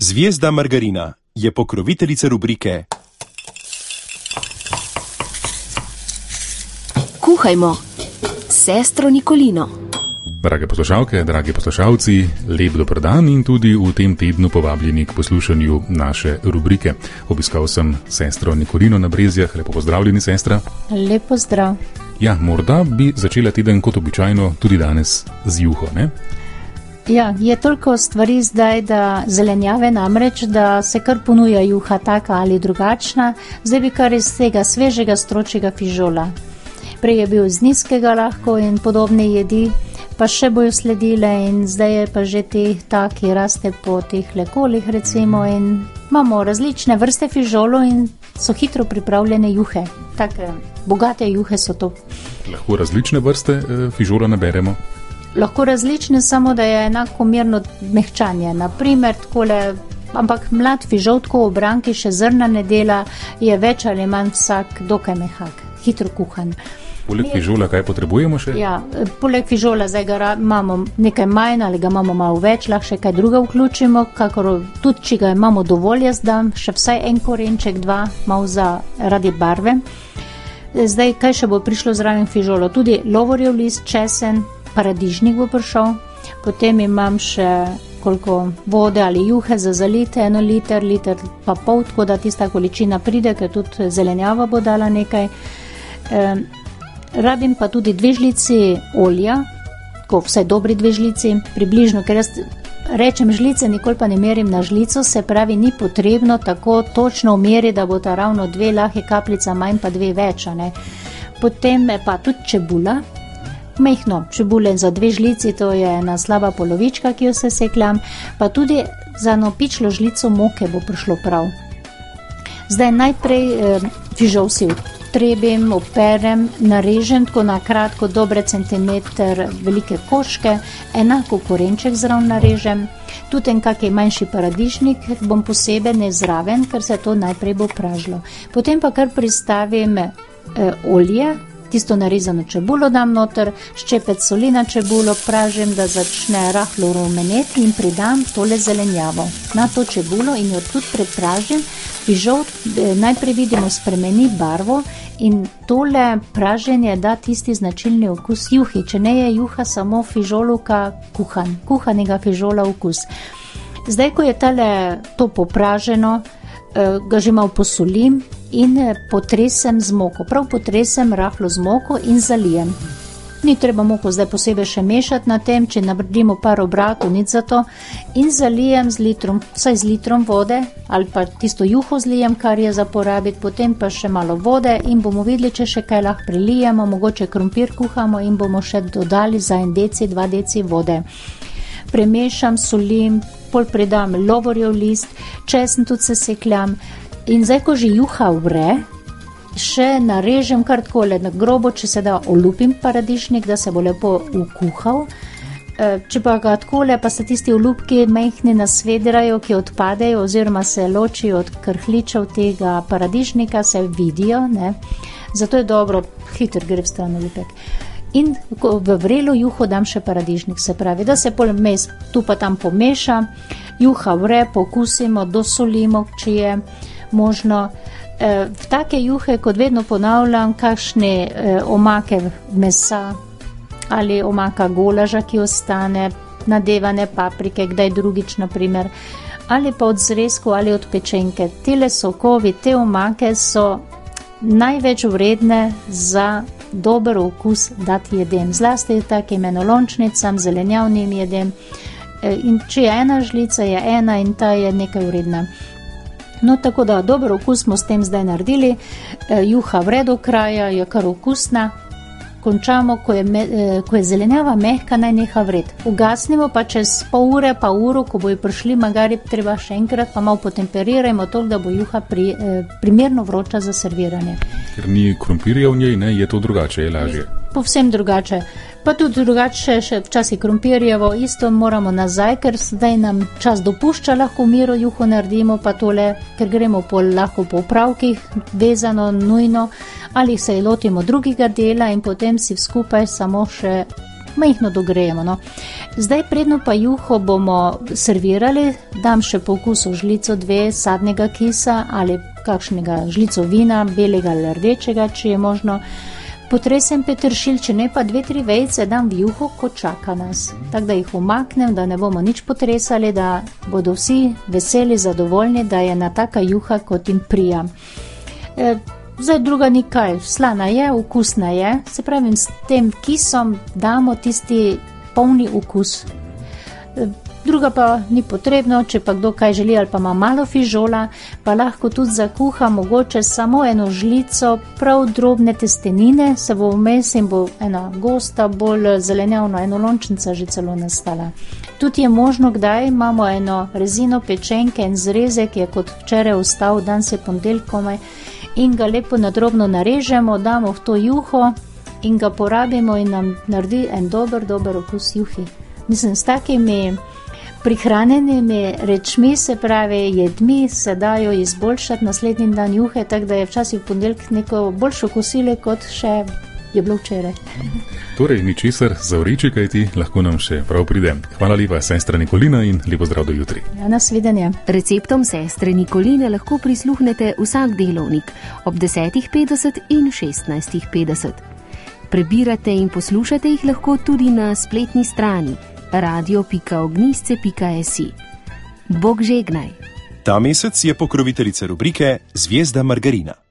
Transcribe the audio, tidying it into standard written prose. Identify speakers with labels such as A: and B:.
A: Zvezda Margarina je pokroviteljica rubrike
B: Kuhajmo s sestro Nikolino.
C: Drage poslušalke, dragi poslušalci, lep dober dan in tudi v tem tednu povabljeni k poslušanju naše rubrike. Obiskal sem sestro Nikolino na Brezjah. Lepo pozdravljeni, sestra.
D: Lep pozdrav.
C: Ja, morda bi začela teden kot običajno tudi danes z juho, ne?
D: Ja, je toliko stvari zdaj, da zelenjave namreč, da se kar ponuja juha taka ali drugačna. Zdaj bi kar iz tega svežega stročjega fižola. Prej je bil iz nizkega lahko in podobne jedi, pa še bojo sledile in zdaj je pa že taki raste po teh lekolih recimo in imamo različne vrste fižolov in so hitro pripravljene juhe. Take bogate juhe so to.
C: Lahko različne vrste fižola naberemo?
D: Lahko različne, samo da je enakomerno mehčanje. Naprimer, takole, ampak mlad fižol, tako v branki še zrna ne dela, je več ali manj vsak dokaj mehak, hitro kuhan.
C: Poleg fižola kaj potrebujemo še?
D: Ja, poleg fižola zdaj ga imamo nekaj manj ali ga imamo malo več, lahko še kaj druga vključimo, kakor tudi, če ga imamo dovolj, jaz dam še vsaj en korenček, dva, malo radi barve. Zdaj, kaj še bo prišlo zraven fižolo? Tudi lovorjev list, česen, paradižnik bo prišel, potem imam še koliko vode ali juhe za zalite, 1 liter, liter pa pol, tako da tista količina pride, ker tudi zelenjava bo dala nekaj. Rabim pa tudi 2 žlici olja, tako vsaj dobri 2 žlici, približno, ker jaz rečem žlice, nikoli pa ne merim na žlico, se pravi, ni potrebno tako točno meri, da bo ta ravno 2 lahke kapljica manj pa 2 več, ne. Potem pa tudi čebula, mehno čebule za 2 žlici, to je ena slaba polovička, ki jo sesekljam, pa tudi za eno pičlo žlico moke bo prišlo prav. Zdaj najprej fižol si trebim, operem, narežem tako na kratko, dobre centimeter velike koške, enako korenček zraven narežem, tudi en kakej manjši paradižnik bom posebej ne zraven, ker se to najprej bo pražilo. Potem pa kar pristavim olje, tisto narezano čebulo dam noter, ščepec soli na čebulo, pražim, da začne rahlo rumeneti in pridam tole zelenjavo na to čebulo in jo tudi prepražim. Fižol najprej vidimo spremeni barvo in tole praženje da tisti značilni okus juhi, če ne je juha samo fižoluka kuhanega fižola okus. Zdaj, ko je to popraženo, ga že malo posolim in potresem z moko. Prav potresem rahlo z moko in zalijem. Ni treba moko zdaj posebej še mešati na tem, če naredimo par obratov, nič za to. In zalijem z litrom, vsaj z litrom vode, ali pa tisto juho zlijem, kar je za porabiti, potem pa še malo vode in bomo videli, če še kaj lahko prilijemo, mogoče krompir kuhamo in bomo še dodali za 1 deci, 2 deci vode. Premešam, solim, pol pridam lovorjev list, česen tudi sesekljam in zdaj, ko že juha vre, še narežem kar takole na grobo, če se da olupim paradižnik, da se bo lepo ukuhal. Če pa ga takole, pa se tisti olupki majhni nasvedirajo, ki odpadejo oziroma se ločijo od krhličev tega paradižnika, se vidijo, ne. Zato je dobro, hitro gre v stran olupek. In v vrelo juho dam še paradižnik, se pravi, da se pol mes tu pa tam pomeša, juha vre, pokusimo, dosolimo, če je možno. V take juhe, kot vedno ponavljam, kakšne omake mesa ali omaka golaža, ki ostane, nadevane paprike, kdaj drugič naprimer, ali pa od zrezkov ali od pečenke. Tele sokovi, te omake so največ vredne za dober okus dati jedem. Zlasti takim enolončnicam, zelenjavnim jedem. In če je 1 žlica, je 1 in ta je nekaj vredna. No, tako da dober okus smo s tem zdaj naredili, juha vre do kraja, je kar okusna. Končamo, ko je zelenjava mehka, naj neha vred. Ugasnimo pa čez pol ure, pa uro, ko bojo prišli, magari treba še enkrat, pa malo potemperirajmo toliko, da bo juha primerno vroča za serviranje.
C: Ker ni krompirja v njej, ne, je to drugače, je lažje.
D: Povsem drugače. Pa tudi drugače še včasih krompirjevo, isto moramo nazaj, ker zdaj nam čas dopušča, lahko v miru juho naredimo, pa tole, ker gremo lahko po opravkih, vezano, nujno, ali se lotimo drugega dela in potem si skupaj samo še majhno dogrejemo. No. Zdaj predno pa juho bomo servirali, dam še po okusu žlico 2 sadnega kisa ali kakšnega žlico vina, belega ali rdečega, če je možno. Potresem peteršilj, če ne pa 2-3 vejice dam v juho, ko čaka nas. Tako da jih umaknem, da ne bomo nič potresali, da bodo vsi veseli, zadovoljni, da je na taka juha, kot jim prija. Zdaj druga nikaj, slana je, okusna je, se pravim, s tem kisom damo tisti polni okus. Druga pa ni potrebno, če pa kdo kaj želi ali pa ima malo fižola, pa lahko tudi zakuha mogoče samo eno žlico prav drobne testenine, se bo vmes in bo ena gosta, bolj zelenjavna, eno lončnica že celo nastala. Tudi je možno, kdaj imamo eno rezino pečenke in zrezek, je kot včeraj ostal, dan se ponedeljkome, in ga lepo nadrobno narežemo, damo v to juho in ga porabimo in nam naredi en dober okus juhi. Mislim, s takimi prihranjenimi rečmi, se pravi jedmi, se dajo izboljšati naslednji dan juhe, tako da je včasih v ponedeljek neko boljšo kosilo, kot še je bilo včeraj.
C: Torej, ničesar za vreči, kajti lahko nam še prav pride. Hvala lepa, sestra Nikolina, in lepo zdrav do jutri.
D: Ja, nasvidenje.
B: Receptom sestre Nikoline lahko prisluhnete vsak delovnik ob 10.50 in 16.50. Prebirate in poslušate jih lahko tudi na spletni strani radio.ognisce.si. Bog žegnaj.
A: Ta mesec je pokroviteljica rubrike Zvezda Margarina.